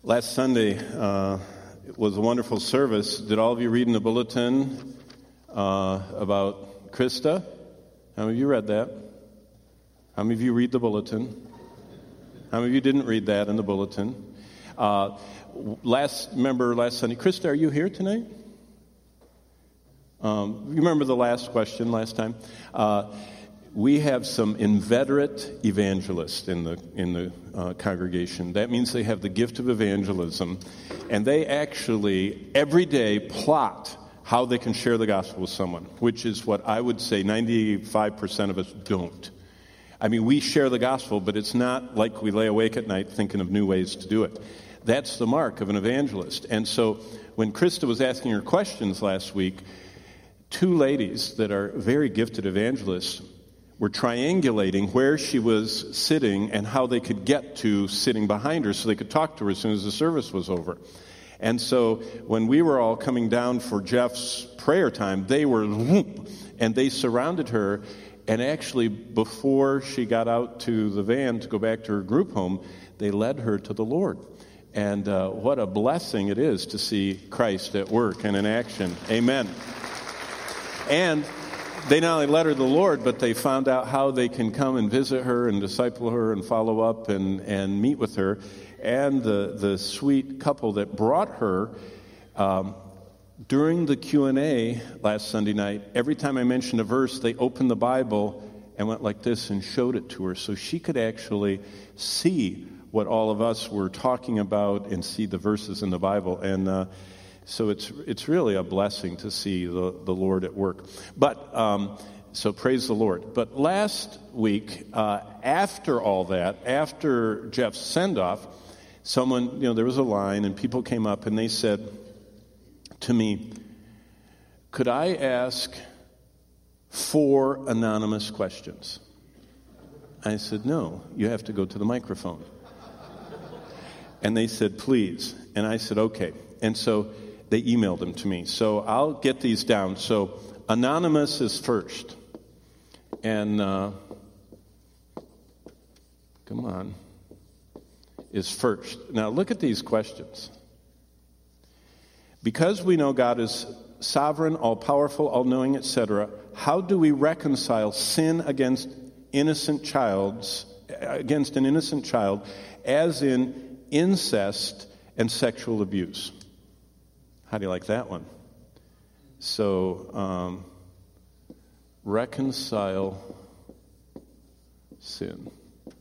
Last Sunday was a wonderful service. Did all of you read in the bulletin about Krista? How many of you read that? How many of you read the bulletin? How many of you didn't read that in the bulletin? Last Sunday, Krista, are you here tonight? You remember the last question last time? We have some inveterate evangelists in the congregation. That means they have the gift of evangelism, and they actually every day plot how they can share the gospel with someone, which is what I would say 95% of us don't. I mean, we share the gospel, but it's not like we lay awake at night thinking of new ways to do it. That's the mark of an evangelist. And so when Krista was asking her questions last week, two ladies that are very gifted evangelists were triangulating where she was sitting and how they could get to sitting behind her so they could talk to her as soon as the service was over. And so when we were all coming down for Jeff's prayer time, they were and they surrounded her. And actually, before she got out to the van to go back to her group home, they led her to the Lord. And what a blessing it is to see Christ at work and in action. Amen. And they not only led her to the Lord, but they found out how they can come and visit her and disciple her and follow up and meet with her. And the sweet couple that brought her, during the Q&A last Sunday night, every time I mentioned a verse, they opened the Bible and went like this and showed it to her so she could actually see what all of us were talking about and see the verses in the Bible. And so it's really a blessing to see the Lord at work. But so praise the Lord. But last week, after all that, after Jeff's send-off, someone, there was a line and people came up and they said to me, could I ask 4 anonymous questions? I said, no, you have to go to the microphone. And they said, please. And I said, okay. And so they emailed them to me. So I'll get these down. So anonymous is first. And, come on, is first. Now look at these questions. Because we know God is sovereign, all-powerful, all-knowing, etc., how do we reconcile sin against an innocent child, as in incest and sexual abuse? How do you like that one? So, reconcile sin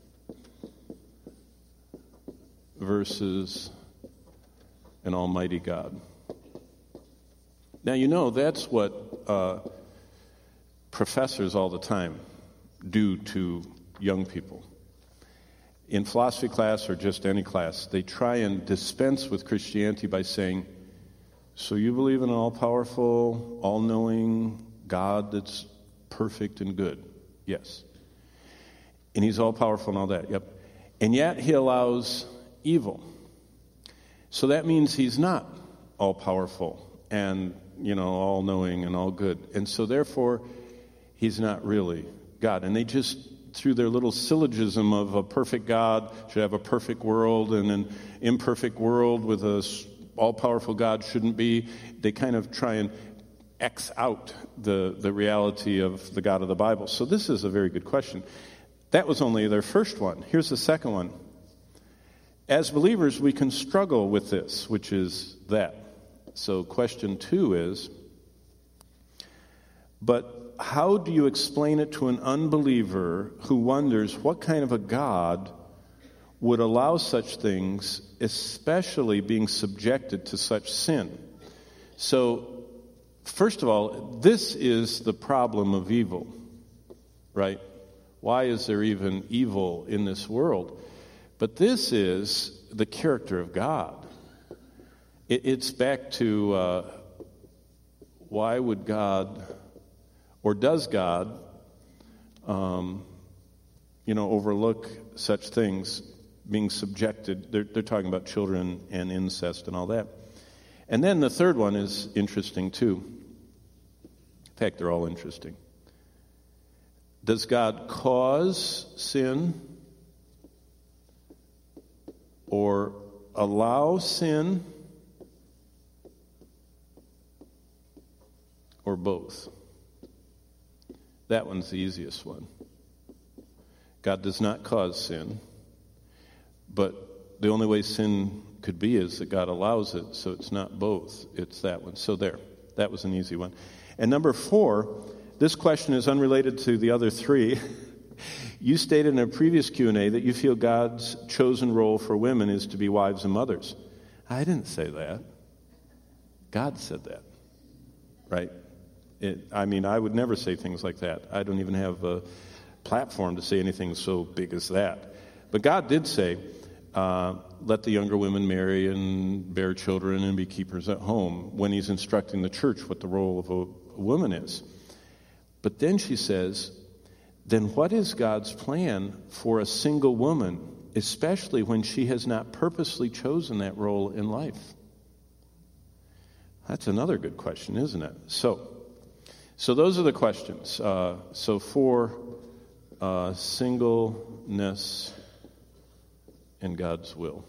versus an almighty God. Now, that's what professors all the time do to young people. In philosophy class or just any class, they try and dispense with Christianity by saying, so you believe in an all-powerful, all-knowing God that's perfect and good? Yes. And he's all-powerful and all that, yep. And yet he allows evil. So that means he's not all-powerful and, all-knowing and all good. And so therefore, he's not really God. And they just, through their little syllogism of a perfect God should have a perfect world and an imperfect world with a all-powerful God shouldn't be, they kind of try and X out the reality of the God of the Bible. So this is a very good question. That was only their first one. Here's the second one. As believers, we can struggle with this, which is that. So question 2 is, but how do you explain it to an unbeliever who wonders what kind of a God would allow such things, especially being subjected to such sin? So, first of all, this is the problem of evil, right? Why is there even evil in this world? But this is the character of God. It's back to why would God, or does God, overlook such things being subjected? They're talking about children and incest and all that. And then the third one is interesting too. In fact, they're all interesting. Does God cause sin or allow sin or both? That one's the easiest one. God does not cause sin, but the only way sin could be is that God allows it, so it's not both. It's that one. So there, that was an easy one. And number 4, this question is unrelated to the other 3. You stated in a previous Q&A that you feel God's chosen role for women is to be wives and mothers. I didn't say that. God said that, right? I would never say things like that. I don't even have a platform to say anything so big as that. But God did say, let the younger women marry and bear children and be keepers at home, when he's instructing the church what the role of a woman is. But then she says, then what is God's plan for a single woman, especially when she has not purposely chosen that role in life? That's another good question, isn't it? So those are the questions. So for singleness and God's will.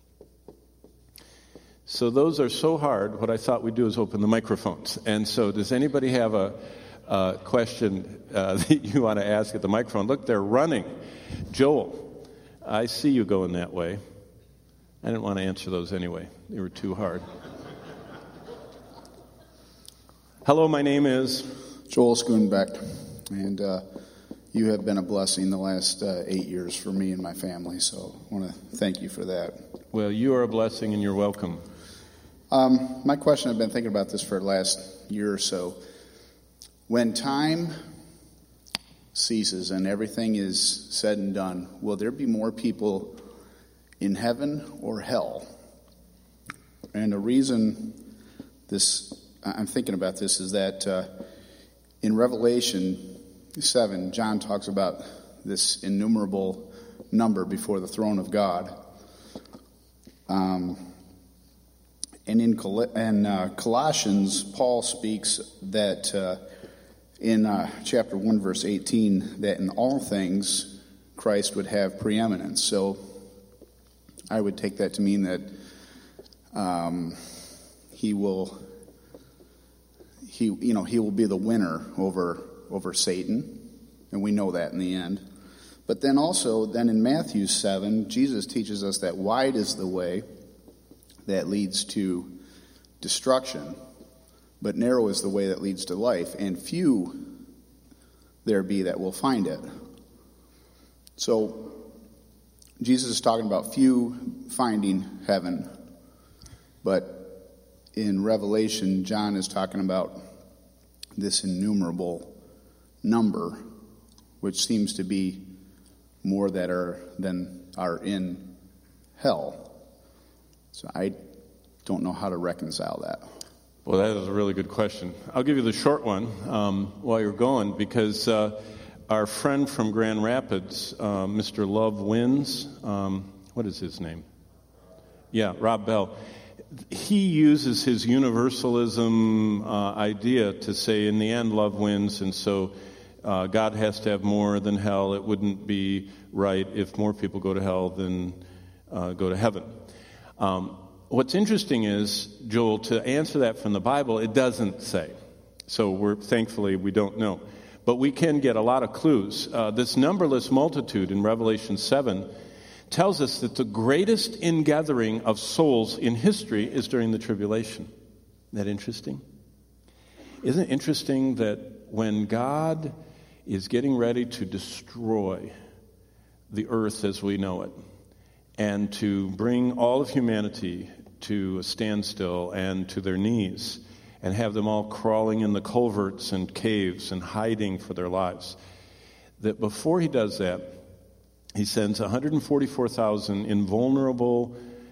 So those are so hard, what I thought we'd do is open the microphones. And so does anybody have a question that you want to ask at the microphone? Look, they're running. Joel, I see you going that way. I didn't want to answer those anyway. They were too hard. Hello, my name is Joel Schoonbeck, and you have been a blessing the last 8 years for me and my family, so I want to thank you for that. Well, you are a blessing and you're welcome. My question, I've been thinking about this for the last year or so. When time ceases and everything is said and done, will there be more people in heaven or hell? And the reason I'm thinking about this is that in Revelation 7, John talks about this innumerable number before the throne of God. And in Colossians, Paul speaks that in chapter 1, verse 18, that in all things Christ would have preeminence. So I would take that to mean that he will be the winner over Satan, and we know that in the end. But then also, in Matthew 7, Jesus teaches us that wide is the way that leads to destruction, but narrow is the way that leads to life, and few there be that will find it. So Jesus is talking about few finding heaven, but in Revelation, John is talking about this innumerable number, which seems to be more than are in hell. So I don't know how to reconcile that. Well, that is a really good question. I'll give you the short one while you're going, because our friend from Grand Rapids, Mr. Love Wins, what is his name? Yeah, Rob Bell. He uses his universalism idea to say, in the end, love wins, and so God has to have more than hell. It wouldn't be right if more people go to hell than go to heaven. What's interesting is, Joel, to answer that from the Bible, it doesn't say. So thankfully we don't know. But we can get a lot of clues. This numberless multitude in Revelation 7 tells us that the greatest ingathering of souls in history is during the tribulation. Isn't that interesting? Isn't it interesting that when God is getting ready to destroy the earth as we know it, and to bring all of humanity to a standstill and to their knees, and have them all crawling in the culverts and caves and hiding for their lives, that before he does that, he sends 144,000 invulnerable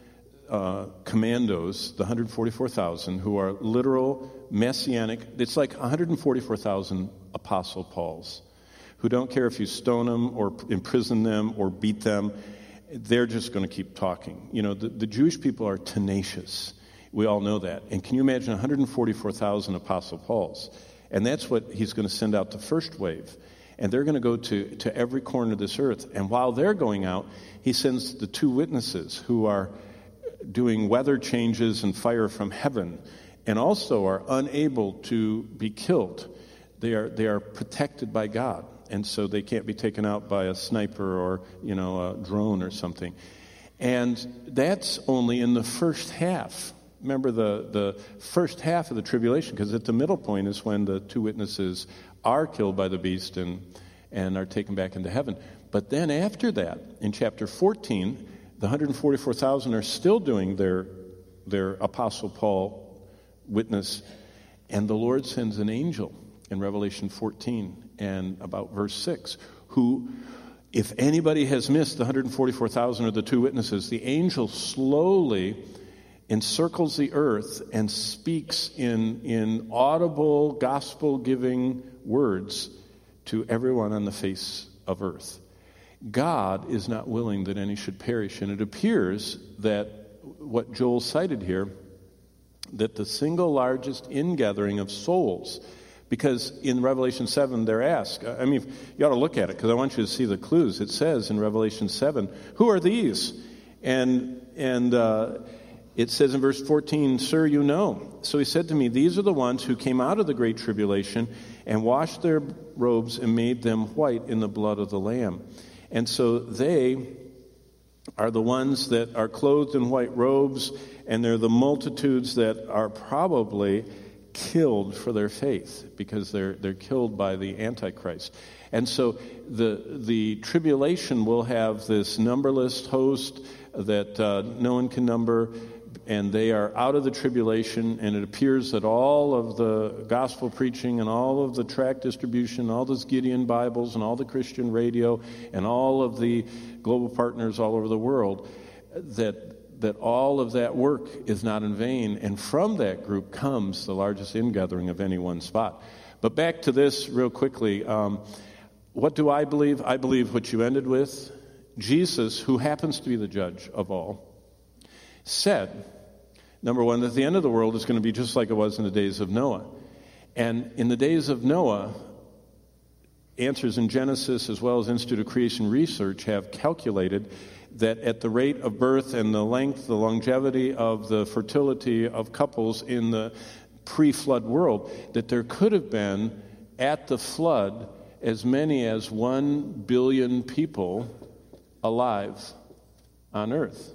commandos, the 144,000 who are literal messianic. It's like 144,000 Apostle Pauls who don't care if you stone them or imprison them or beat them. They're just going to keep talking. You know, the Jewish people are tenacious. We all know that. And can you imagine 144,000 Apostle Pauls? And that's what he's going to send out the first wave. And they're going to go to every corner of this earth. And while they're going out, he sends the two witnesses who are doing weather changes and fire from heaven, and also are unable to be killed. They are protected by God, and so they can't be taken out by a sniper or a drone or something. And that's only in the first half. Remember the first half of the tribulation, because at the middle point is when the two witnesses are killed by the beast and are taken back into heaven. But then after that, in chapter 14, the 144,000 are still doing their Apostle Paul witness, and the Lord sends an angel in Revelation 14 and about verse 6, who, if anybody has missed the 144,000 or the two witnesses, the angel slowly encircles the earth and speaks in audible, gospel-giving words to everyone on the face of earth. God is not willing that any should perish, and it appears that what Joel cited here, that the single largest ingathering of souls, because in Revelation 7 they're asked, you ought to look at it because I want you to see the clues. It says in Revelation 7, who are these? And it says in verse 14, sir, you know. So he said to me, these are the ones who came out of the great tribulation and washed their robes and made them white in the blood of the Lamb. And so they are the ones that are clothed in white robes, and they're the multitudes that are probably killed for their faith because they're killed by the Antichrist. And so the tribulation will have this numberless host that no one can number, and they are out of the tribulation, and it appears that all of the gospel preaching and all of the tract distribution, all those Gideon Bibles and all the Christian radio and all of the global partners all over the world, that all of that work is not in vain, and from that group comes the largest ingathering of any one spot. But back to this real quickly. What do I believe? I believe what you ended with. Jesus, who happens to be the judge of all, said, number one, that the end of the world is going to be just like it was in the days of Noah. And in the days of Noah, Answers in Genesis as well as Institute of Creation Research have calculated that at the rate of birth and the length, the longevity of the fertility of couples in the pre-flood world, that there could have been, at the flood, as many as 1 billion people alive on earth.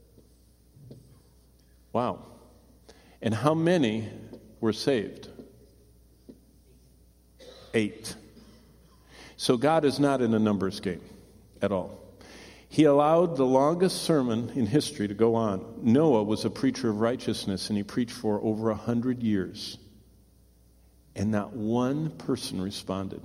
Wow. And how many were saved? 8. So God is not in a numbers game at all. He allowed the longest sermon in history to go on. Noah was a preacher of righteousness, and he preached for over 100 years. And not one person responded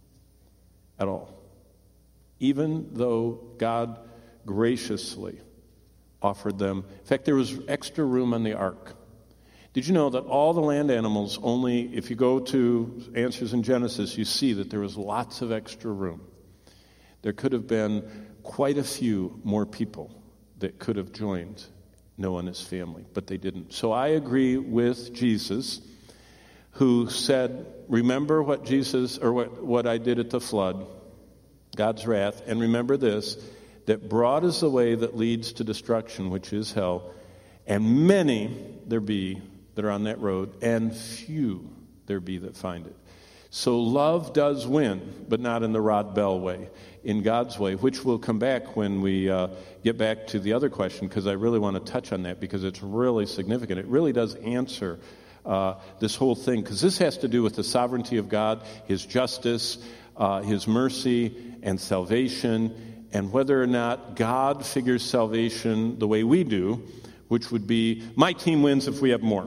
at all. Even though God graciously offered them. In fact, there was extra room on the ark. Did you know that all the land animals only, if you go to Answers in Genesis, you see that there was lots of extra room. There could have been quite a few more people that could have joined Noah and his family, but they didn't. So I agree with Jesus, who said, remember what Jesus, or what I did at the flood, God's wrath, and remember this, that broad is the way that leads to destruction, which is hell, and many there be that are on that road, and few there be that find it. So love does win, but not in the Rod Bell way, in God's way, which will come back when we get back to the other question, because I really want to touch on that, because it's really significant. It really does answer this whole thing, because this has to do with the sovereignty of God, His justice, His mercy, and salvation, and whether or not God figures salvation the way we do, which would be, my team wins if we have more.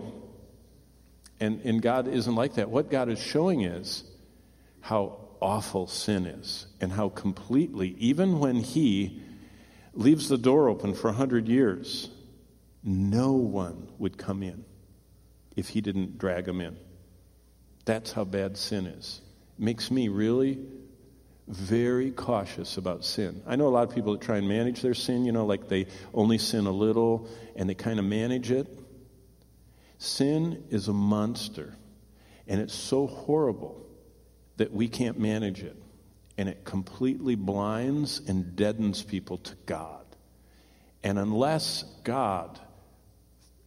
And God isn't like that. What God is showing is how awful sin is, and how completely, even when He leaves the door open for 100 years, no one would come in if He didn't drag them in. That's how bad sin is. It makes me really very cautious about sin. I know a lot of people that try and manage their sin, like they only sin a little and they kind of manage it. Sin is a monster, and it's so horrible that we can't manage it, and it completely blinds and deadens people to God. And unless God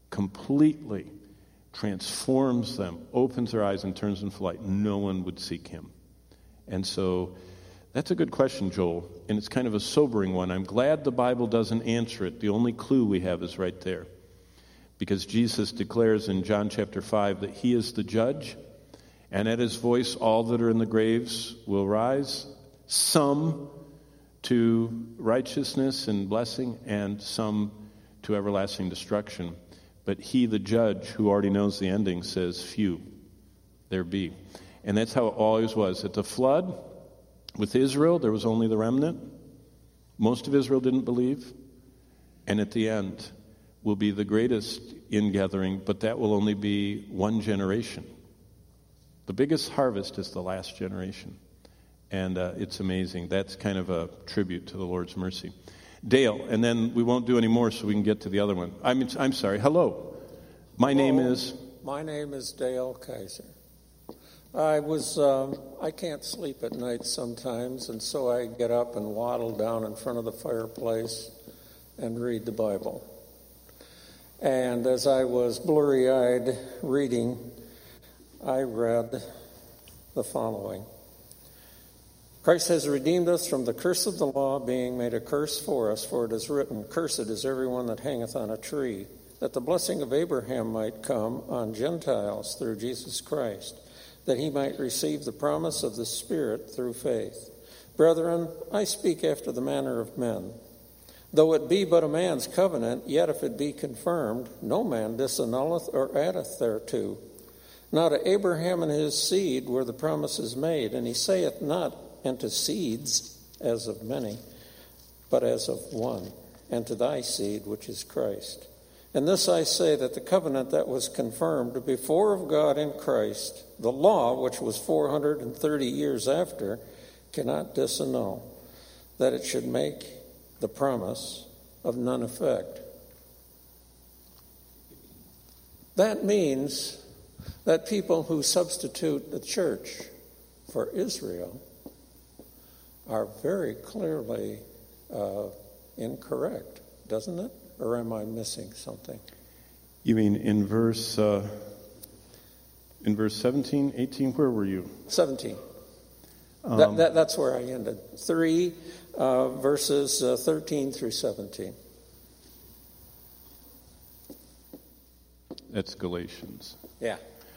completely transforms them, opens their eyes and turns them to light, no one would seek him. And so that's a good question, Joel, and it's kind of a sobering one. I'm glad the Bible doesn't answer it. The only clue we have is right there. Because Jesus declares in John chapter 5 that he is the judge, and at his voice all that are in the graves will rise, some to righteousness and blessing, and some to everlasting destruction. But he, the judge, who already knows the ending, says, few there be. And that's how it always was. At the flood, with Israel, there was only the remnant. Most of Israel didn't believe. And at the end will be the greatest ingathering, but that will only be one generation. The biggest harvest is the last generation. And it's amazing. That's kind of a tribute to the Lord's mercy. Dale, and then we won't do any more so we can get to the other one. I'm sorry. Hello. My name is Dale Kaiser. I can't sleep at night sometimes, and so I get up and waddle down in front of the fireplace and read the Bible. And as I was blurry-eyed reading, I read the following. Christ has redeemed us from the curse of the law, being made a curse for us, for it is written, Cursed is everyone that hangeth on a tree, that the blessing of Abraham might come on Gentiles through Jesus Christ, that he might receive the promise of the Spirit through faith. Brethren, I speak after the manner of men. Though it be but a man's covenant, yet if it be confirmed, no man disannulleth or addeth thereto. Now to Abraham and his seed were the promises made, and he saith not, and to seeds as of many, but as of one, and to thy seed, which is Christ. And this I say, that the covenant that was confirmed before of God in Christ, the law, which was 430 years after, cannot disannul, that it should make the promise of none effect. That means that people who substitute the church for Israel are very clearly incorrect, doesn't it? Or am I missing something? You mean in verse 17, 18, where were you? 17. That's where I ended. 3 verses 13 through 17. That's Galatians. Yeah.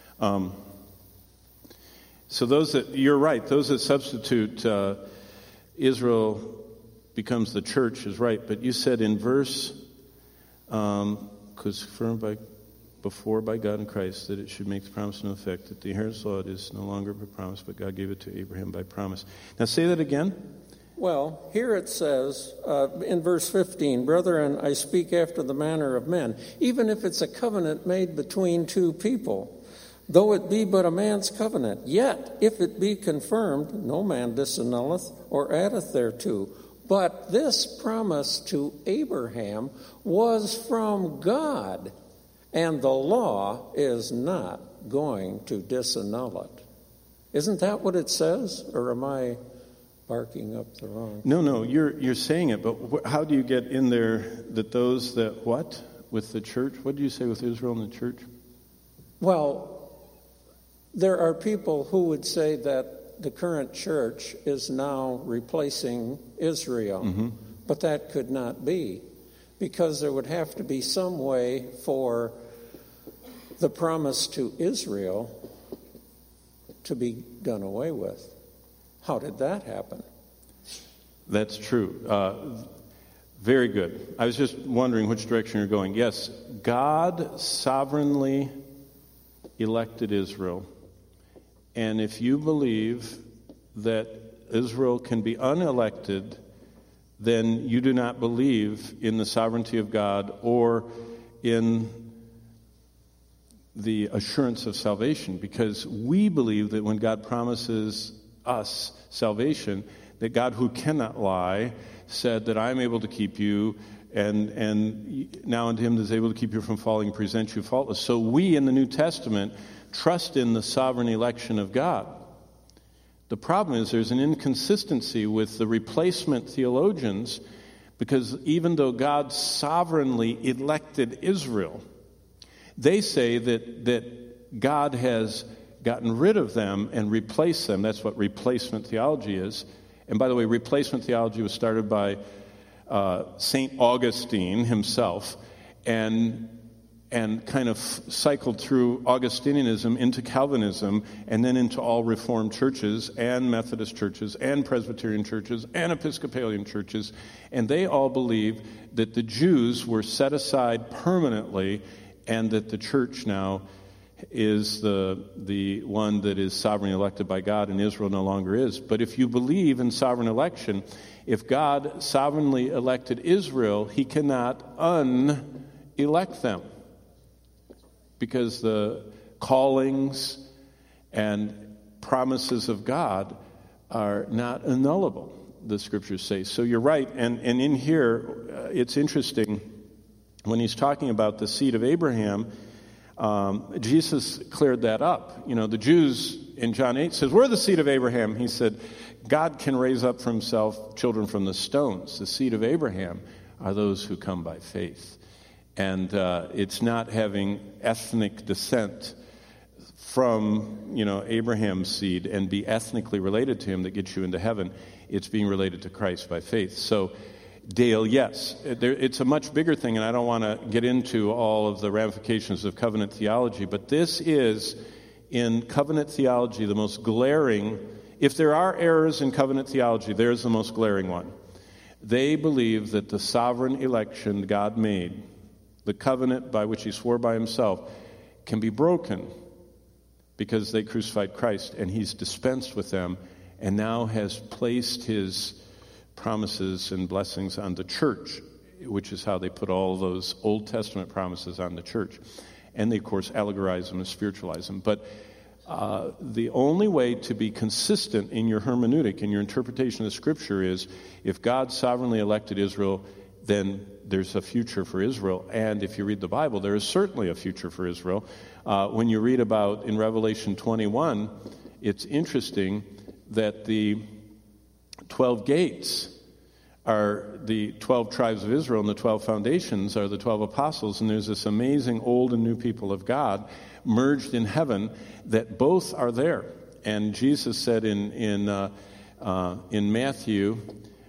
So you're right, those that substitute Israel becomes the church is right, but you said in verse, because confirmed before by God in Christ, that it should make the promise no effect, that the inheritance law is no longer by promise, but God gave it to Abraham by promise. Now say that again. Well, here it says in verse 15, Brethren, I speak after the manner of men, even if it's a covenant made between two people. Though it be but a man's covenant, yet if it be confirmed, no man disannulleth or addeth thereto. But this promise to Abraham was from God, and the law is not going to disannul it. Isn't that what it says, or am I barking up the wrong? No, you're saying it, but how do you get in there that those that what? With the church? What do you say with Israel and the church? Well, there are people who would say that the current church is now replacing Israel, but that could not be, because there would have to be some way for the promise to Israel to be done away with. How did that happen? That's true. Very good. I was just wondering which direction you're going. Yes, God sovereignly elected Israel. And if you believe that Israel can be unelected, then you do not believe in the sovereignty of God or in the assurance of salvation, because we believe that when God promises us salvation, that God, who cannot lie, said that I'm able to keep you, and now unto him that is able to keep you from falling, present you faultless. So we in the New Testament trust in the sovereign election of God. The problem is there's an inconsistency with the replacement theologians, because even though God sovereignly elected Israel, They say that God has gotten rid of them and replaced them. That's what replacement theology is. And by the way, replacement theology was started by St. Augustine himself, and kind of cycled through Augustinianism into Calvinism, and then into all Reformed churches and Methodist churches and Presbyterian churches and Episcopalian churches. And they all believe that the Jews were set aside permanently, and that the church now is the one that is sovereignly elected by God, and Israel no longer is. But if you believe in sovereign election, if God sovereignly elected Israel, he cannot unelect them, because the callings and promises of God are not annullable, the scriptures say. So you're right, and in here, it's interesting, when he's talking about the seed of Abraham, Jesus cleared that up. You know, the Jews in John 8 says, we're the seed of Abraham. He said, God can raise up for himself children from the stones. The seed of Abraham are those who come by faith. And it's not having ethnic descent from, Abraham's seed and be ethnically related to him that gets you into heaven. It's being related to Christ by faith. So, Dale, yes, it's a much bigger thing, and I don't want to get into all of the ramifications of covenant theology, but this is, in covenant theology, the most glaring. If there are errors in covenant theology, there's the most glaring one. They believe that the sovereign election God made, the covenant by which he swore by himself, can be broken because they crucified Christ, and he's dispensed with them and now has placed his promises and blessings on the church, which is how they put all those Old Testament promises on the church. And they, of course, allegorize them and spiritualize them. But the only way to be consistent in your hermeneutic, in your interpretation of the Scripture, is if God sovereignly elected Israel, then there's a future for Israel. And if you read the Bible, there is certainly a future for Israel. When you read about, in Revelation 21, it's interesting that the 12 gates are the 12 tribes of Israel, and the 12 foundations are the 12 apostles, and there's this amazing old and new people of God merged in heaven that both are there. And Jesus said in Matthew,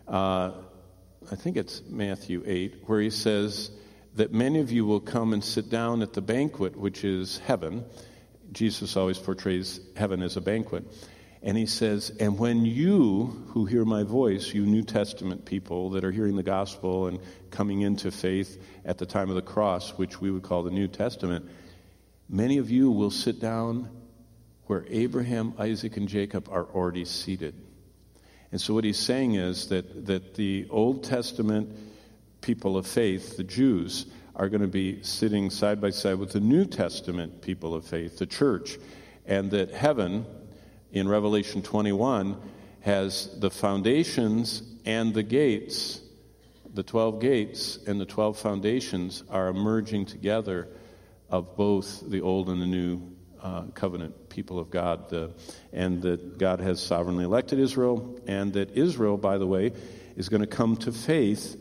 I think it's Matthew 8, where he says that many of you will come and sit down at the banquet, which is heaven. Jesus always portrays heaven as a banquet. And he says, and when you who hear my voice, you New Testament people that are hearing the gospel and coming into faith at the time of the cross, which we would call the New Testament, many of you will sit down where Abraham, Isaac, and Jacob are already seated. And so what he's saying is that the Old Testament people of faith, the Jews, are going to be sitting side by side with the New Testament people of faith, the church, and that heaven, in Revelation 21, has the foundations and the gates, the 12 gates and the 12 foundations are emerging together of both the old and the new covenant people of God, and that God has sovereignly elected Israel, and that Israel, by the way, is going to come to faith.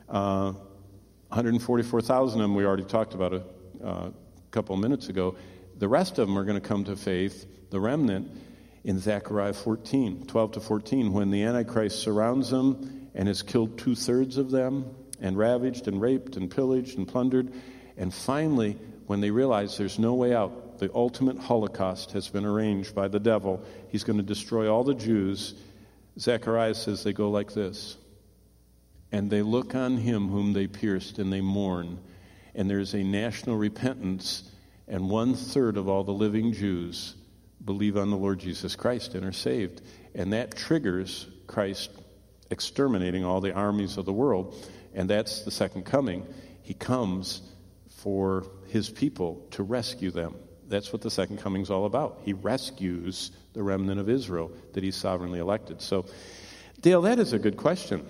144,000 of them we already talked about a couple of minutes ago. The rest of them are going to come to faith, the remnant, in Zechariah 14, 12 to 14, when the Antichrist surrounds them and has killed 2/3 of them and ravaged and raped and pillaged and plundered. And finally, when they realize there's no way out, the ultimate Holocaust has been arranged by the devil. He's going to destroy all the Jews. Zechariah says they go like this. And they look on him whom they pierced, and they mourn. And there's a national repentance, and 1/3 of all the living Jews believe on the Lord Jesus Christ and are saved. And that triggers Christ exterminating all the armies of the world. And that's the second coming. He comes for his people to rescue them. That's what the second coming is all about. He rescues the remnant of Israel that he's sovereignly elected. So, Dale, that is a good question.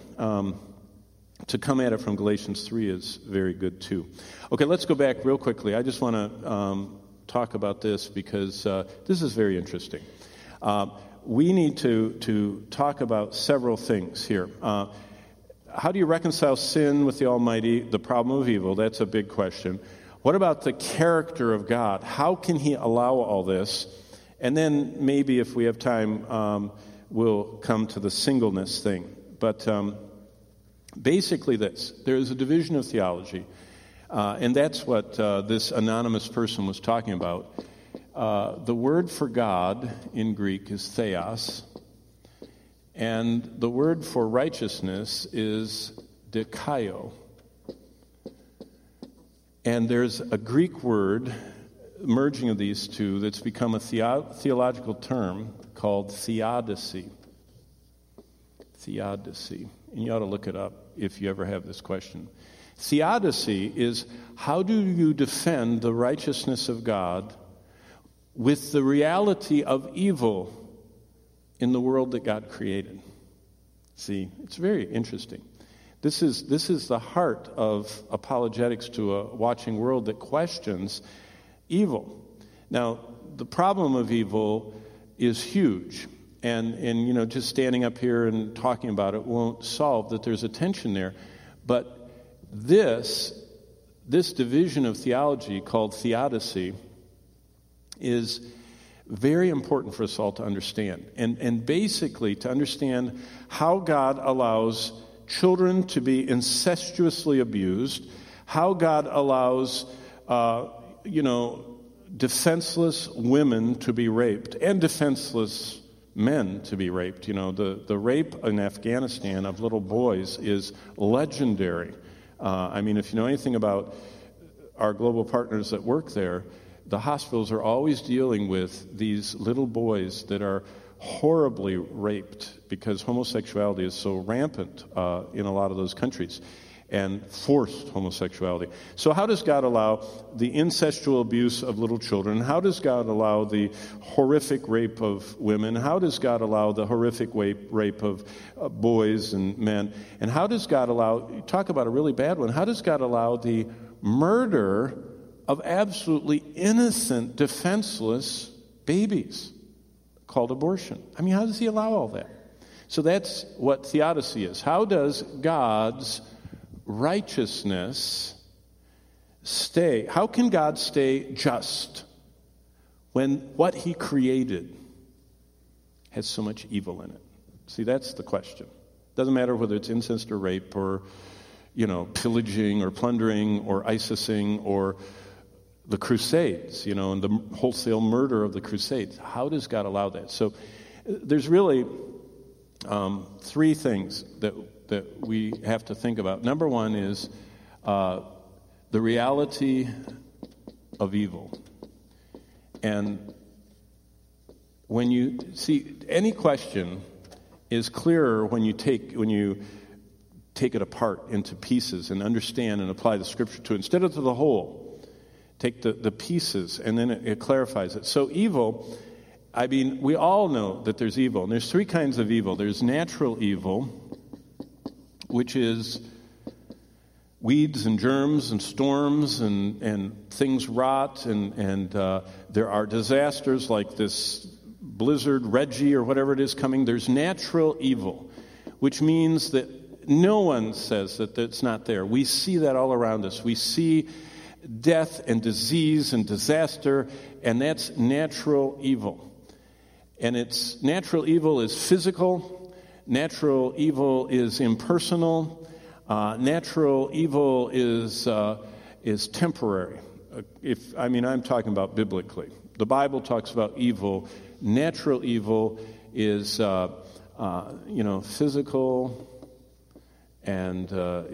To come at it from Galatians 3 is very good too. Okay, let's go back real quickly. I just want to talk about this because this is very interesting. We need to talk about several things here. How do you reconcile sin with the Almighty, the problem of evil? That's a big question. What about the character of God? How can he allow all this? And then maybe if we have time, we'll come to the singleness thing. But basically this, there is a division of theology. And that's what this anonymous person was talking about. The word for God in Greek is theos. And the word for righteousness is dikaio. And there's a Greek word, merging of these two, that's become a theological term called theodicy. Theodicy. And you ought to look it up if you ever have this question. Theodicy is, how do you defend the righteousness of God with the reality of evil in the world that God created? See, it's very interesting. This is the heart of apologetics to a watching world that questions evil. Now, the problem of evil is huge. And just standing up here and talking about it won't solve that there's a tension there. But this division of theology called theodicy is very important for us all to understand. And basically to understand how God allows children to be incestuously abused, how God allows, defenseless women to be raped and defenseless men to be raped. The rape in Afghanistan of little boys is legendary. If you know anything about our global partners that work there, the hospitals are always dealing with these little boys that are horribly raped because homosexuality is so rampant in a lot of those countries, and forced homosexuality. So how does God allow the incestual abuse of little children? How does God allow the horrific rape of women? How does God allow the horrific rape of boys and men? And how does God allow, talk about a really bad one, how does God allow the murder of absolutely innocent, defenseless babies called abortion? How does he allow all that? So that's what theodicy is. How does God's righteousness stay? How can God stay just when what he created has so much evil in it? See, that's the question. Doesn't matter whether it's incest or rape or, pillaging or plundering or ISISing or the Crusades, and the wholesale murder of the Crusades. How does God allow that? So there's really three things that we have to think about. Number one is the reality of evil. And when you see, any question is clearer when you take it apart into pieces and understand and apply the Scripture to it instead of to the whole. Take the pieces, and then it clarifies it. So evil, we all know that there's evil. And there's three kinds of evil. There's natural evil, which is weeds and germs and storms and things rot. And there are disasters like this blizzard, Reggie, or whatever it is coming. There's natural evil, which means that no one says that it's not there. We see that all around us. We see death and disease and disaster, and that's natural evil. And it's natural evil is physical, natural evil is impersonal, natural evil is temporary. I'm talking about biblically. The Bible talks about evil. Natural evil is physical, and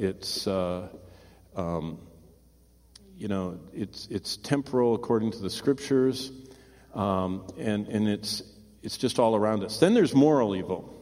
it's temporal according to the Scriptures, and it's just all around us. Then there's moral evil.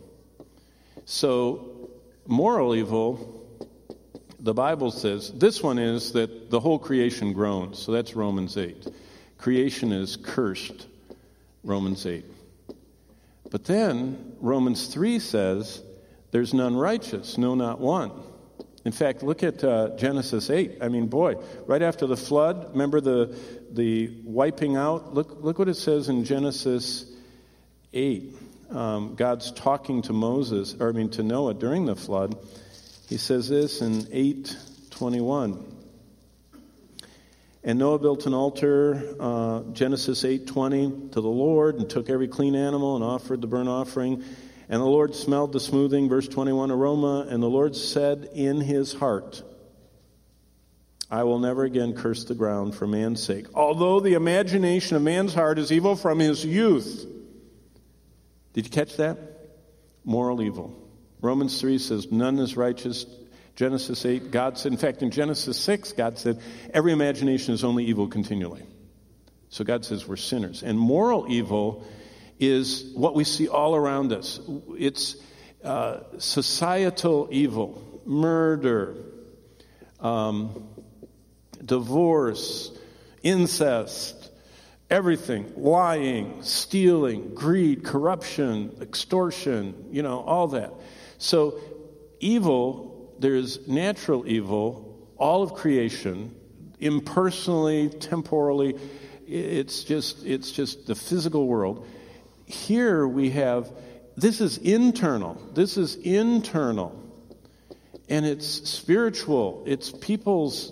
So moral evil, the Bible says, this one is that the whole creation groans. So that's Romans 8. Creation is cursed, Romans 8. But then Romans 3 says, there's none righteous, no, not one. In fact, look at Genesis 8. Right after the flood, remember the wiping out? Look what it says in Genesis 8. God's talking to to Noah during the flood. He says this in 8:21. And Noah built an altar, Genesis 8:20, to the Lord, and took every clean animal and offered the burnt offering. And the Lord smelled the smoothing, verse 21, aroma. And the Lord said in his heart, I will never again curse the ground for man's sake, although the imagination of man's heart is evil from his youth. Did you catch that? Moral evil. Romans 3 says, none is righteous. Genesis 8, God said, in fact, in Genesis 6, God said, every imagination is only evil continually. So God says we're sinners. And moral evil is what we see all around us. It's societal evil, murder, divorce, incest, everything, lying, stealing, greed, corruption, extortion, all that. So evil, there's natural evil, all of creation, impersonally, temporally, it's just the physical world. Here we have, this is internal, and it's spiritual, it's people's,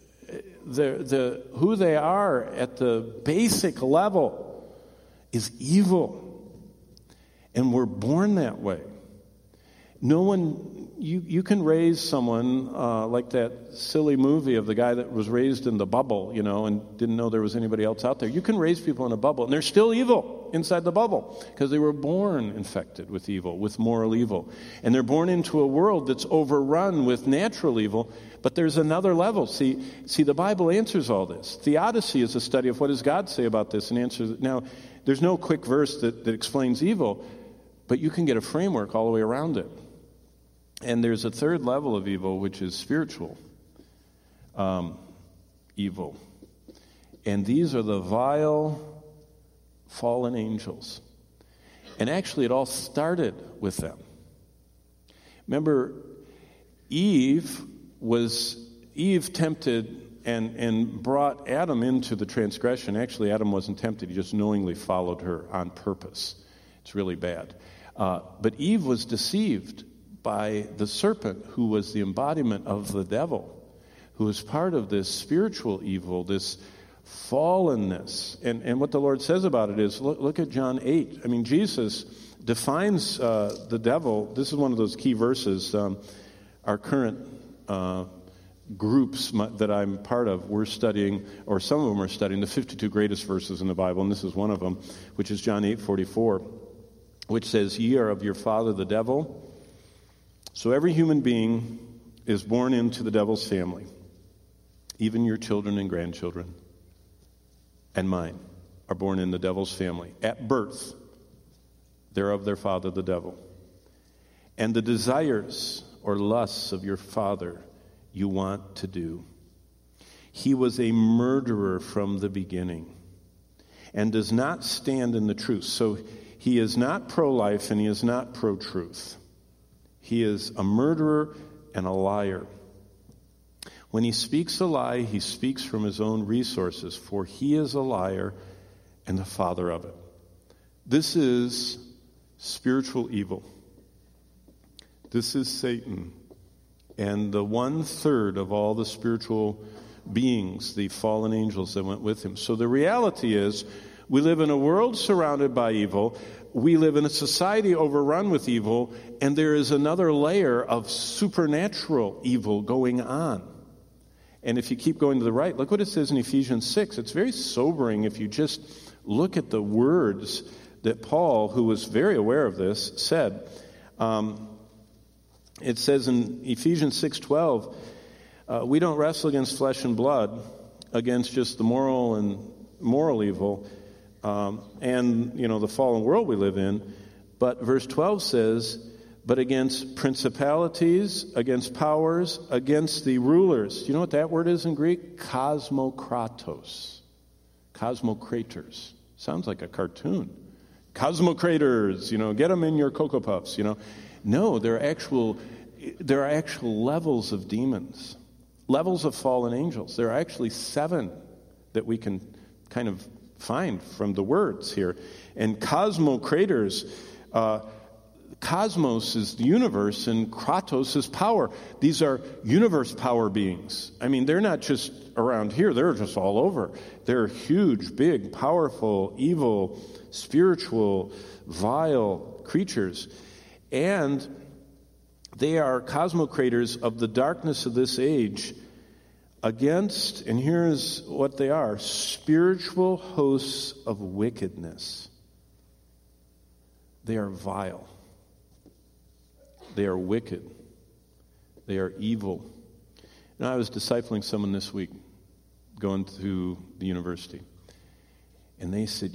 who they are at the basic level is evil, and we're born that way. No one, you can raise someone like that silly movie of the guy that was raised in the bubble, and didn't know there was anybody else out there. You can raise people in a bubble, and they're still evil inside the bubble because they were born infected with evil, with moral evil. And they're born into a world that's overrun with natural evil, but there's another level. See, the Bible answers all this. Theodicy is a study of what does God say about this and answers it. Now, there's no quick verse that explains evil, but you can get a framework all the way around it. And there's a third level of evil, which is spiritual evil. And these are the vile, fallen angels. And actually, it all started with them. Remember, Eve tempted and brought Adam into the transgression. Actually, Adam wasn't tempted. He just knowingly followed her on purpose. It's really bad. But Eve was deceived by the serpent, who was the embodiment of the devil, who was part of this spiritual evil, this fallenness. And what the Lord says about it is, look at John 8. I mean, Jesus defines the devil. This is one of those key verses. Our current groups that I'm part of, we're studying, or some of them are studying, the 52 greatest verses in the Bible, and this is one of them, which is John 8:44, which says, ye are of your father the devil. So every human being is born into the devil's family, even your children and grandchildren and mine are born in the devil's family. At birth, they're of their father the devil. And the desires or lusts of your father you want to do. He was a murderer from the beginning and does not stand in the truth. So he is not pro-life and he is not pro-truth. He is a murderer and a liar. When he speaks a lie, he speaks from his own resources, for he is a liar and the father of it. This is spiritual evil. This is Satan and the 1/3 of all the spiritual beings, the fallen angels that went with him. So the reality is, we live in a world surrounded by evil. We live in a society overrun with evil, and there is another layer of supernatural evil going on. And if you keep going to the right, look what it says in Ephesians 6. It's very sobering if you just look at the words that Paul, who was very aware of this, said. It says in Ephesians 6:12, we don't wrestle against flesh and blood, against just the moral evil, and the fallen world we live in. But verse 12 says, but against principalities, against powers, against the rulers. Do you know what that word is in Greek? Cosmokratos. Cosmocrators. Sounds like a cartoon. Cosmocrators, get them in your Cocoa Puffs, No, there are actual levels of demons, levels of fallen angels. There are actually 7 that we can kind of find from the words here. And cosmocrators, Cosmos is the universe, and Kratos is power. These are universe power beings. I mean, they're not just around here, they're just all over. They're huge, big, powerful, evil, spiritual, vile creatures. And they are cosmocrators of the darkness of this age against, and here's what they are, spiritual hosts of wickedness. They are vile. They are wicked. They are evil. Now, I was discipling someone this week, going to the university. And they said,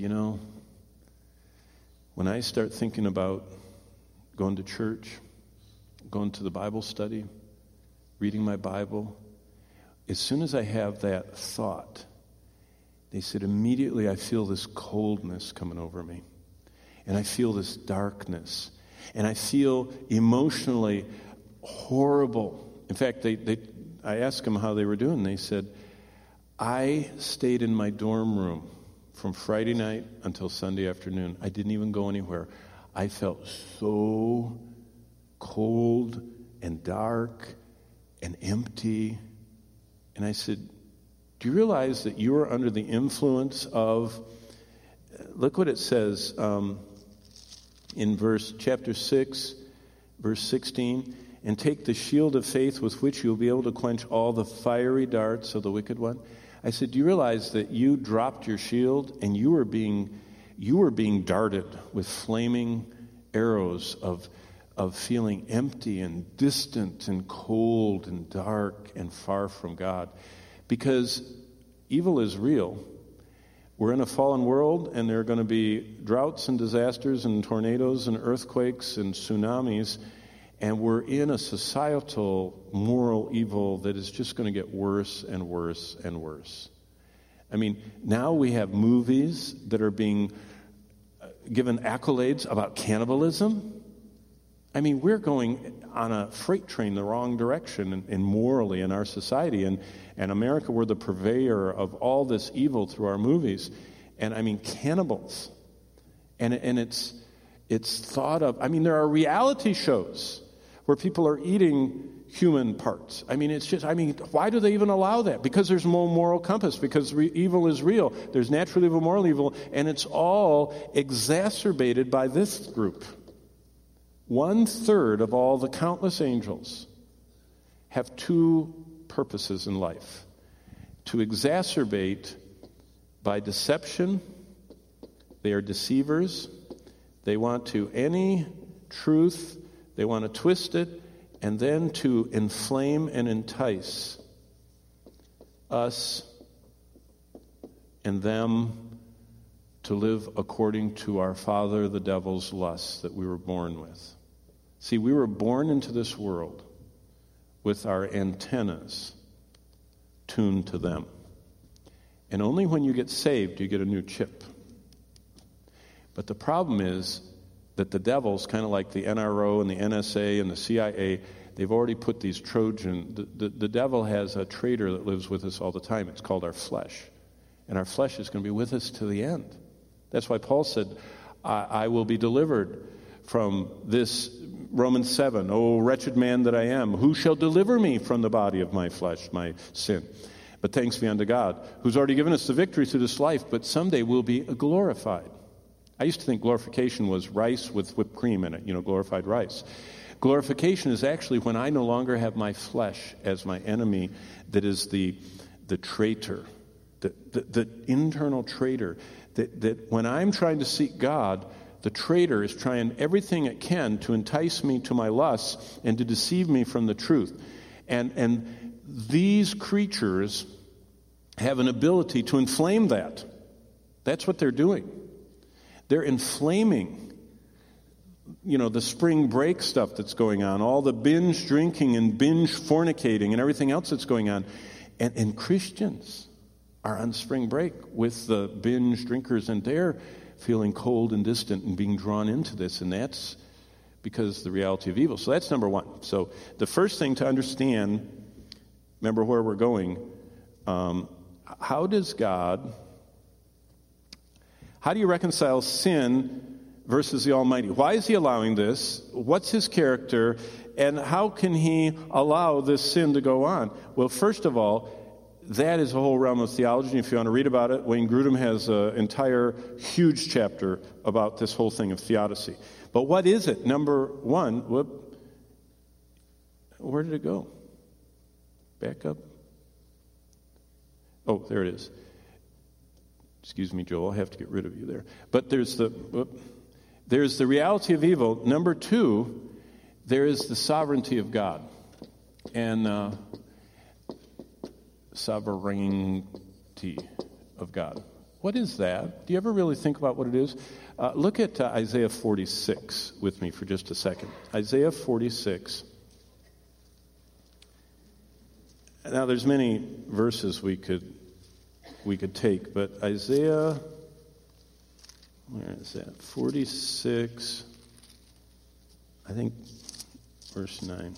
when I start thinking about going to church, going to the Bible study, reading my Bible, as soon as I have that thought, they said, immediately I feel this coldness coming over me. And I feel this darkness. And I feel emotionally horrible. In fact, I asked them how they were doing. They said, I stayed in my dorm room from Friday night until Sunday afternoon. I didn't even go anywhere. I felt so cold and dark and empty. And I said, do you realize that you are under the influence of, look what it says, in chapter 6, verse 16, and take the shield of faith with which you'll be able to quench all the fiery darts of the wicked one. I said, do you realize that you dropped your shield and you were being darted with flaming arrows of feeling empty and distant and cold and dark and far from God? Because evil is real. We're in a fallen world, and there are going to be droughts and disasters and tornadoes and earthquakes and tsunamis, and we're in a societal moral evil that is just going to get worse and worse and worse. I mean, now we have movies that are being given accolades about cannibalism. I mean, we're going on a freight train the wrong direction in morally in our society. And America, we're the purveyor of all this evil through our movies. And I mean, cannibals. And it's thought of, I mean, there are reality shows where people are eating human parts. I mean, why do they even allow that? Because there's no moral compass, because evil is real. There's natural evil, moral evil, and it's all exacerbated by this group. 1/3 of all the countless angels have two purposes in life: to exacerbate by deception. They are deceivers. They want to any truth, they want to twist it, and then to inflame and entice us and them to live according to our father, the devil's lusts that we were born with. See, we were born into this world with our antennas tuned to them. And only when you get saved do you get a new chip. But the problem is that the devil's kind of like the NRO and the NSA and the CIA. They've already put these Trojan. The devil has a traitor that lives with us all the time. It's called our flesh. And our flesh is going to be with us to the end. That's why Paul said, I will be delivered from this. Romans 7, O wretched man that I am, who shall deliver me from the body of my flesh, my sin? But thanks be unto God, who's already given us the victory through this life, but someday we'll be glorified. I used to think glorification was rice with whipped cream in it, glorified rice. Glorification is actually when I no longer have my flesh as my enemy, that is the traitor, the internal traitor, that when I'm trying to seek God, the traitor is trying everything it can to entice me to my lusts and to deceive me from the truth. And these creatures have an ability to inflame that. That's what they're doing. They're inflaming, the spring break stuff that's going on, all the binge drinking and binge fornicating and everything else that's going on. And Christians are on spring break with the binge drinkers, and they're feeling cold and distant and being drawn into this, and that's because of the reality of evil. So that's number one. So the first thing to understand, remember where we're going, how do you reconcile sin versus the Almighty. Why is he allowing this? What's his character? And how can he allow this sin to go on? Well, first of all, that is a whole realm of theology. If you want to read about it, Wayne Grudem has an entire huge chapter about this whole thing of theodicy. But what is it? Number one, where did it go? Back up. Oh, there it is. Excuse me, Joel, I have to get rid of you there. But there's the reality of evil. Number two, there is the sovereignty of God. And sovereignty of God. What is that? Do you ever really think about what it is? Look at Isaiah 46 with me for just a second. Isaiah 46. Now, there's many verses we could take, but Isaiah, where is that? 46, I think, verse 9.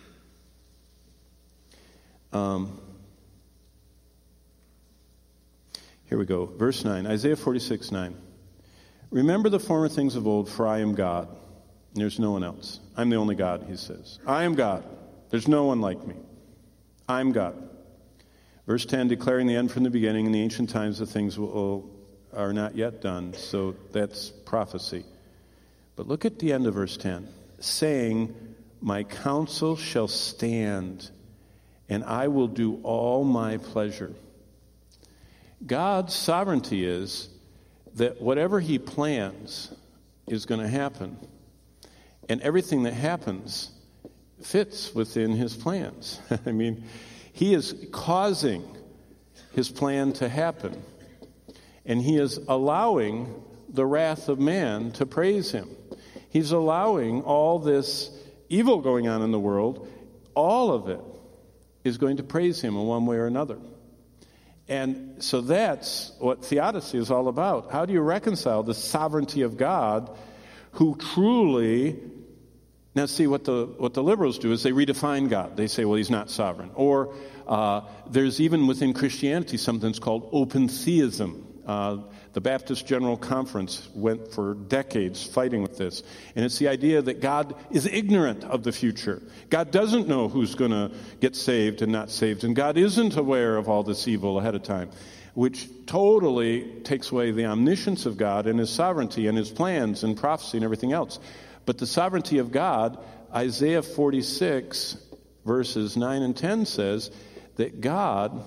Here we go. Verse 9, Isaiah 46, 9. Remember the former things of old, for I am God. There's no one else. I'm the only God, he says. I am God. There's no one like me. I'm God. Verse 10, declaring the end from the beginning, in the ancient times the things are not yet done. So that's prophecy. But look at the end of verse 10. Saying, my counsel shall stand, and I will do all my pleasure. God's sovereignty is that whatever he plans is going to happen. And everything that happens fits within his plans. I mean, he is causing his plan to happen. And he is allowing the wrath of man to praise him. He's allowing all this evil going on in the world. All of it is going to praise him in one way or another. And so that's what theodicy is all about. How do you reconcile the sovereignty of God who truly... Now, see, what the liberals do is they redefine God. They say, well, he's not sovereign. Or there's even within Christianity something that's called open theism. The Baptist General Conference went for decades fighting with this. And it's the idea that God is ignorant of the future. God doesn't know who's going to get saved and not saved. And God isn't aware of all this evil ahead of time, which totally takes away the omniscience of God and his sovereignty and his plans and prophecy and everything else. But the sovereignty of God, Isaiah 46, verses 9 and 10 says that God,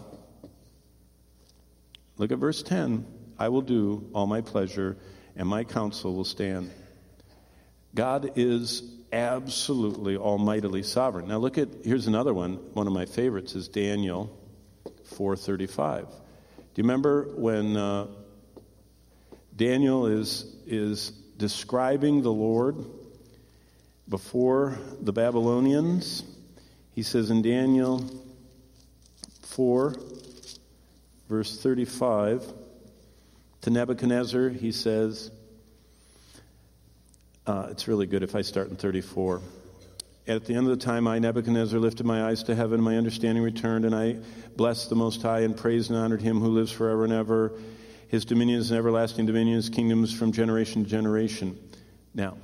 look at verse 10, I will do all my pleasure and my counsel will stand. God is absolutely almightily sovereign. Now look at, here's another one of my favorites is Daniel 4:35. Do you remember when Daniel is describing the Lord before the Babylonians? He says in Daniel 4, verse 35, to Nebuchadnezzar, he says, it's really good if I start in 34. At the end of the time, I, Nebuchadnezzar, lifted my eyes to heaven, my understanding returned, and I blessed the Most High and praised and honored him who lives forever and ever. His dominion is an everlasting dominion, his kingdom is from generation to generation. Now,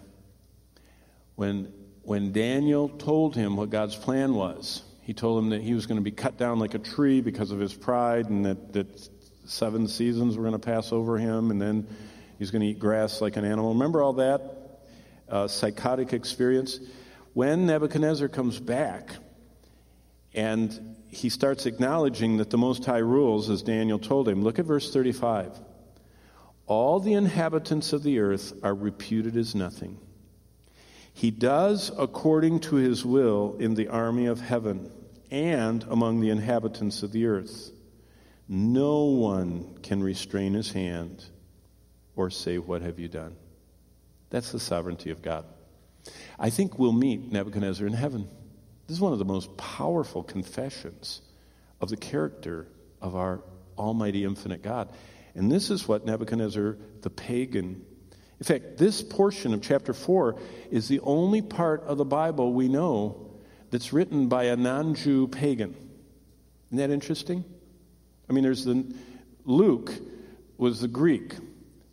when Daniel told him what God's plan was, he told him that he was going to be cut down like a tree because of his pride, and that 7 seasons were going to pass over him, and then he's going to eat grass like an animal. Remember all that psychotic experience? When Nebuchadnezzar comes back and he starts acknowledging that the Most High rules, as Daniel told him, look at verse 35. All the inhabitants of the earth are reputed as nothing. He does according to his will in the army of heaven and among the inhabitants of the earth. No one can restrain his hand or say, what have you done? That's the sovereignty of God. I think we'll meet Nebuchadnezzar in heaven. This is one of the most powerful confessions of the character of our almighty infinite God. And this is what Nebuchadnezzar, the pagan. In fact, this portion of chapter 4 is the only part of the Bible we know that's written by a non-Jew pagan. Isn't that interesting? I mean, Luke was the Greek,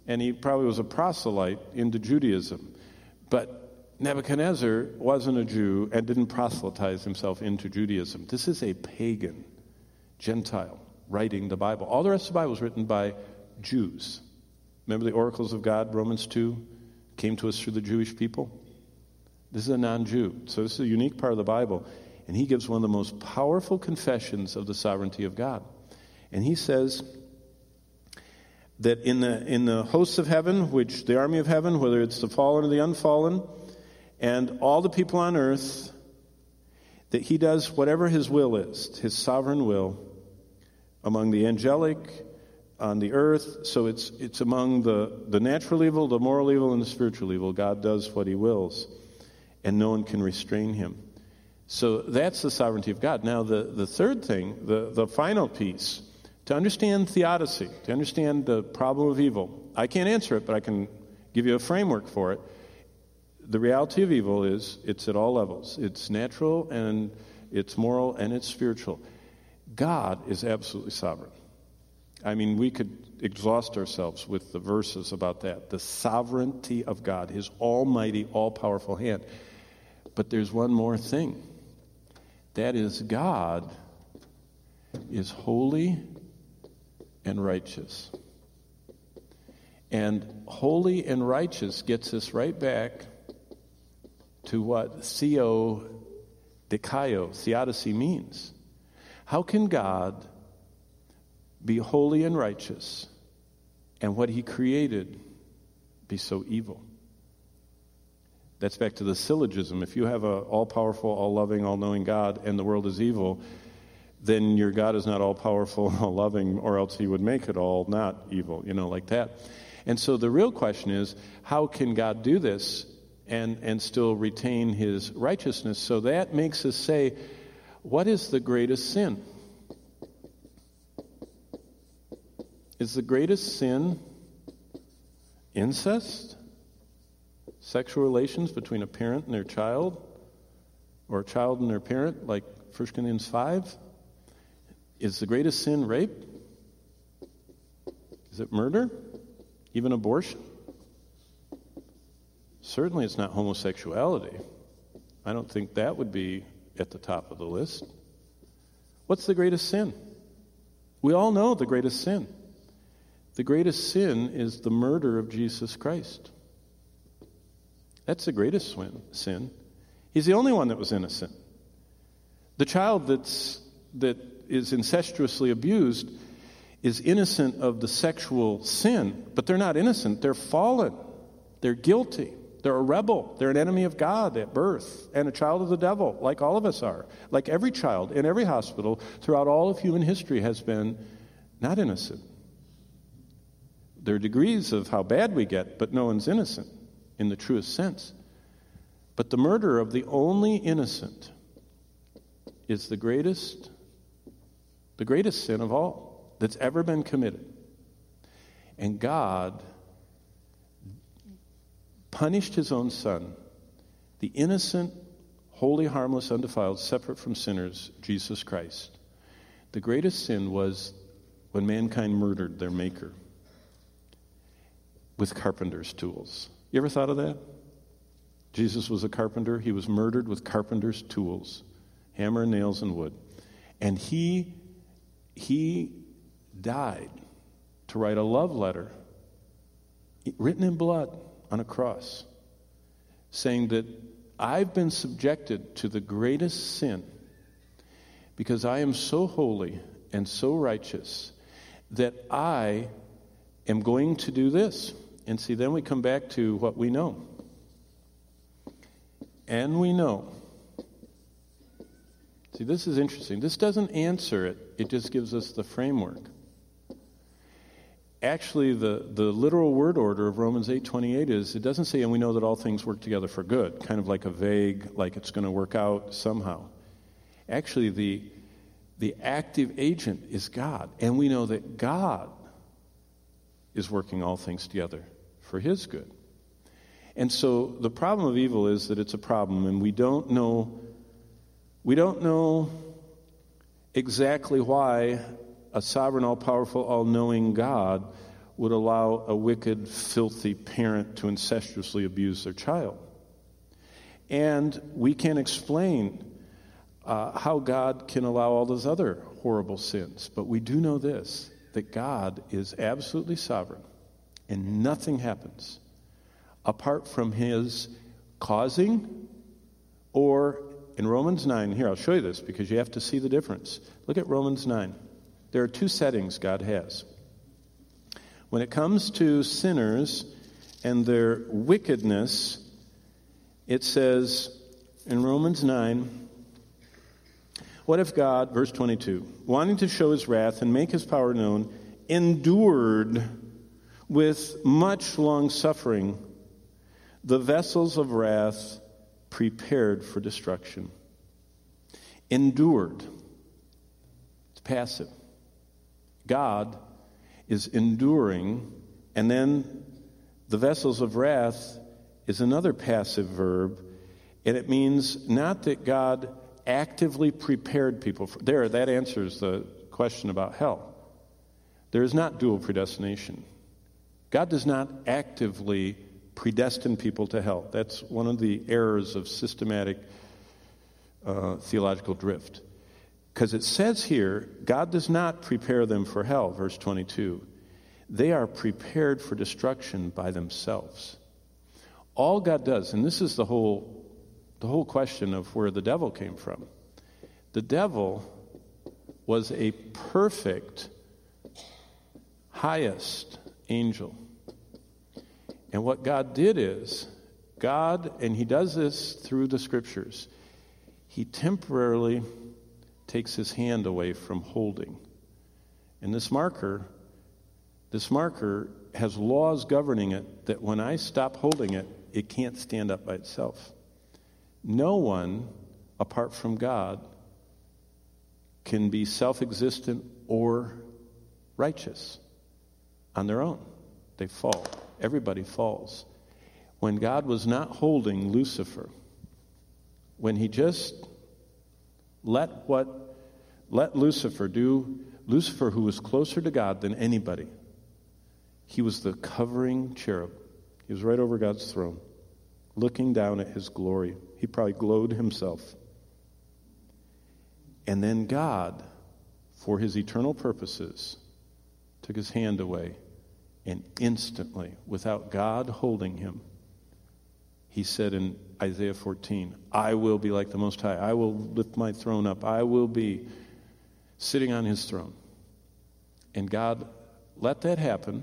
and he probably was a proselyte into Judaism. But Nebuchadnezzar wasn't a Jew and didn't proselytize himself into Judaism. This is a pagan, Gentile, writing the Bible. All the rest of the Bible was written by Jews. Remember the oracles of God, Romans 2, came to us through the Jewish people? This is a non-Jew. So this is a unique part of the Bible. And he gives one of the most powerful confessions of the sovereignty of God. And he says that in the hosts of heaven, which the army of heaven, whether it's the fallen or the unfallen, and all the people on earth, that he does whatever his will is, his sovereign will, among the angelic, on the earth. So it's among the natural evil, the moral evil, and the spiritual evil. God does what he wills, and no one can restrain him. So that's the sovereignty of God. Now the third thing, the final piece, to understand theodicy, to understand the problem of evil, I can't answer it, but I can give you a framework for it. The reality of evil is it's at all levels. It's natural, and it's moral, and it's spiritual. God is absolutely sovereign. I mean, we could exhaust ourselves with the verses about that. The sovereignty of God, his almighty, all-powerful hand. But there's one more thing. That is, God is holy and righteous. And holy and righteous gets us right back to what theodikaio, theodicy means. How can God be holy and righteous and what he created be so evil? That's back to the syllogism. If you have an all-powerful, all-loving, all-knowing God and the world is evil, then your God is not all-powerful and all-loving, or else he would make it all not evil, like that. And so the real question is, how can God do this and still retain his righteousness? So that makes us say, what is the greatest sin? Is the greatest sin incest? Sexual relations between a parent and their child? Or a child and their parent, like 1 Corinthians 5? Is the greatest sin rape? Is it murder? Even abortion? Certainly it's not homosexuality. I don't think that would be at the top of the list. What's the greatest sin? We all know the greatest sin. The greatest sin is the murder of Jesus Christ. That's the greatest sin. He's the only one that was innocent. The child that is incestuously abused is innocent of the sexual sin, but they're not innocent. They're fallen. They're guilty. They're a rebel. They're an enemy of God at birth and a child of the devil, like all of us are. Like every child in every hospital throughout all of human history has been not innocent. There are degrees of how bad we get, but no one's innocent in the truest sense. But the murder of the only innocent is the greatest sin of all that's ever been committed. And God punished his own son, the innocent, holy, harmless, undefiled, separate from sinners, Jesus Christ. The greatest sin was when mankind murdered their maker with carpenter's tools. You ever thought of that? Jesus was a carpenter. He was murdered with carpenter's tools, hammer, nails, and wood. And he died to write a love letter written in blood on a cross, saying that I've been subjected to the greatest sin because I am so holy and so righteous that I am going to do this. And see, then we come back to what we know. And we know. See, this is interesting. This doesn't answer it. It just gives us the framework. Actually, the literal word order of Romans 8:28 is, it doesn't say, and we know that all things work together for good, kind of like a vague, like it's going to work out somehow. Actually, the active agent is God. And we know that God is working all things together for his good. And so the problem of evil is that it's a problem, and we don't know exactly why a sovereign, all-powerful, all-knowing God would allow a wicked, filthy parent to incestuously abuse their child. And we can't explain how God can allow all those other horrible sins. But we do know this, that God is absolutely sovereign, and nothing happens apart from his causing, or in Romans 9, here, I'll show you this because you have to see the difference. Look at Romans 9. There are two settings God has. When it comes to sinners and their wickedness, it says in Romans 9, what if God, verse 22, wanting to show his wrath and make his power known, endured with much long suffering the vessels of wrath prepared for destruction. Endured. It's passive. God is enduring, and then the vessels of wrath is another passive verb, and it means not that God actively prepared people. That answers the question about hell. There is not dual predestination. God does not actively predestine people to hell. That's one of the errors of systematic theological drift. Because it says here, God does not prepare them for hell, verse 22. They are prepared for destruction by themselves. All God does, and this is the whole question of where the devil came from. The devil was a perfect, highest angel. And what God did is, and he does this through the scriptures, he temporarily takes his hand away from holding. And this marker has laws governing it that when I stop holding it, it can't stand up by itself. No one, apart from God, can be self-existent or righteous on their own. They fall. Everybody falls. When God was not holding Lucifer, when he just let Lucifer do, Lucifer, who was closer to God than anybody, he was the covering cherub. He was right over God's throne, looking down at his glory. He probably glowed himself. And then God, for his eternal purposes, took his hand away, and instantly, without God holding him, he said in Isaiah 14, I will be like the Most High. I will lift my throne up. I will be sitting on his throne. And God let that happen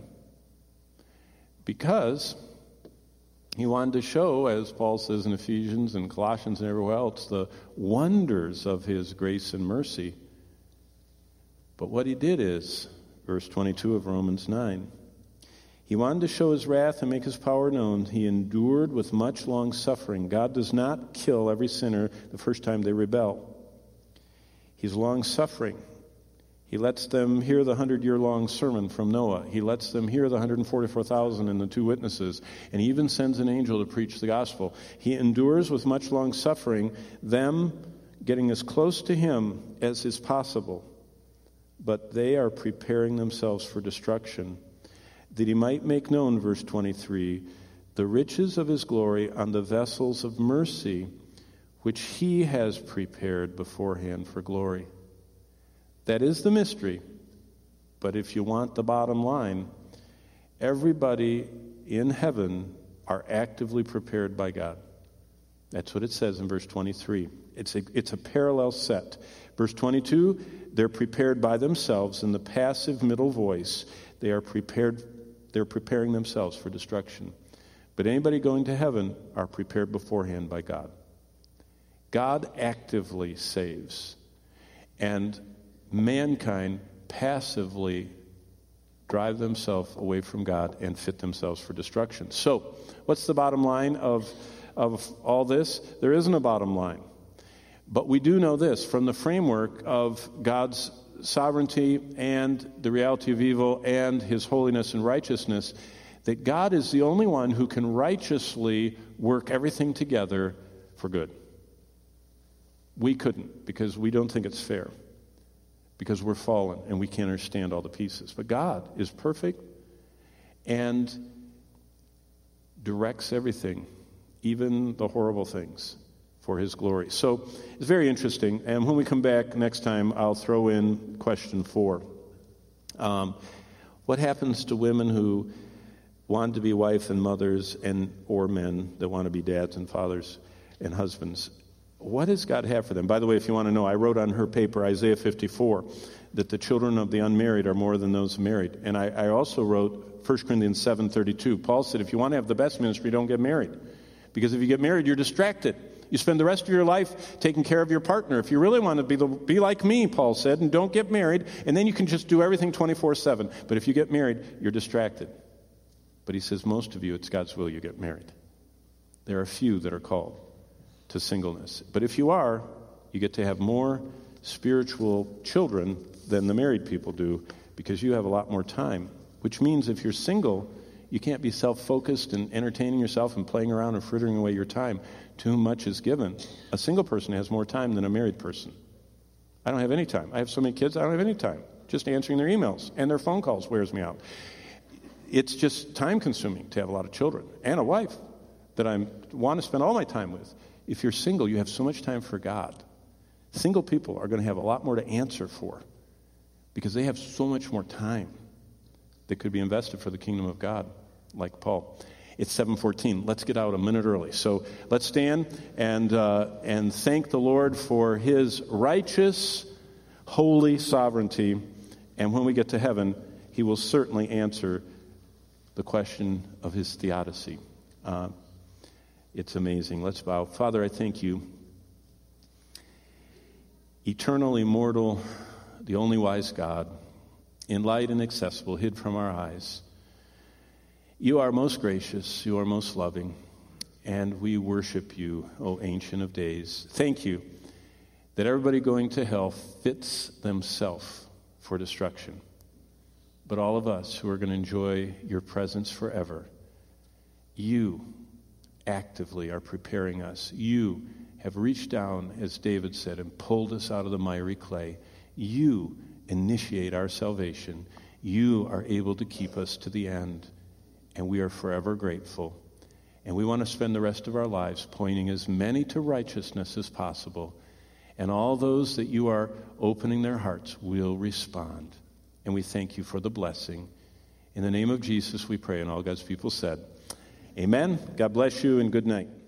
because he wanted to show, as Paul says in Ephesians and Colossians and everywhere else, the wonders of his grace and mercy. But what he did is, verse 22 of Romans 9, he wanted to show his wrath and make his power known. He endured with much long suffering. God does not kill every sinner the first time they rebel. He's long-suffering. He lets them hear the 100-year-long sermon from Noah. He lets them hear the 144,000 and the two witnesses. And he even sends an angel to preach the gospel. He endures with much long suffering, them getting as close to him as is possible. But they are preparing themselves for destruction, that he might make known, verse 23, the riches of his glory on the vessels of mercy, which he has prepared beforehand for glory. That is the mystery. But if you want the bottom line, everybody in heaven are actively prepared by God. That's what it says in verse 23. It's a parallel set. Verse 22, they're prepared by themselves in the passive middle voice. They're preparing themselves for destruction. But anybody going to heaven are prepared beforehand by God. God actively saves. And mankind passively drive themselves away from God and fit themselves for destruction. So, what's the bottom line of all this? There isn't a bottom line. But we do know this from the framework of God's sovereignty and the reality of evil and his holiness and righteousness, that God is the only one who can righteously work everything together for good. We couldn't, because we don't think it's fair, because we're fallen and we can't understand all the pieces. But God is perfect, and directs everything, even the horrible things, for his glory. So it's very interesting. And when we come back next time, I'll throw in question 4. What happens to women who want to be wife and mothers, or men that want to be dads and fathers and husbands? What does God have for them? By the way, if you want to know, I wrote on her paper, Isaiah 54, that the children of the unmarried are more than those married. And I also wrote 1 Corinthians 7:32. Paul said, if you want to have the best ministry, don't get married. Because if you get married, you're distracted. You spend the rest of your life taking care of your partner. If you really want to be like me, Paul said, and don't get married, and then you can just do everything 24/7. But if you get married, you're distracted. But he says, most of you, it's God's will you get married. There are few that are called to singleness. But if you are, you get to have more spiritual children than the married people do, because you have a lot more time. Which means if you're single, you can't be self-focused and entertaining yourself and playing around and frittering away your time. To whom much is given. A single person has more time than a married person. I don't have any time. I have so many kids, I don't have any time. Just answering their emails and their phone calls wears me out. It's just time-consuming to have a lot of children and a wife that I want to spend all my time with. If you're single, you have so much time for God. Single people are going to have a lot more to answer for because they have so much more time that could be invested for the kingdom of God, like Paul. It's 7:14. Let's get out a minute early. So let's stand and thank the Lord for his righteous, holy sovereignty. And when we get to heaven, he will certainly answer the question of his theodicy. It's amazing. Let's bow. Father, I thank you. Eternal, immortal, the only wise God, in light and accessible, hid from our eyes. You are most gracious, you are most loving, and we worship you, O Ancient of Days. Thank you that everybody going to hell fits themselves for destruction. But all of us who are going to enjoy your presence forever, you actively are preparing us. You have reached down, as David said, and pulled us out of the miry clay. You initiate our salvation. You are able to keep us to the end. And we are forever grateful. And we want to spend the rest of our lives pointing as many to righteousness as possible. And all those that you are opening their hearts will respond. And we thank you for the blessing. In the name of Jesus we pray. And all God's people said, amen. God bless you and good night.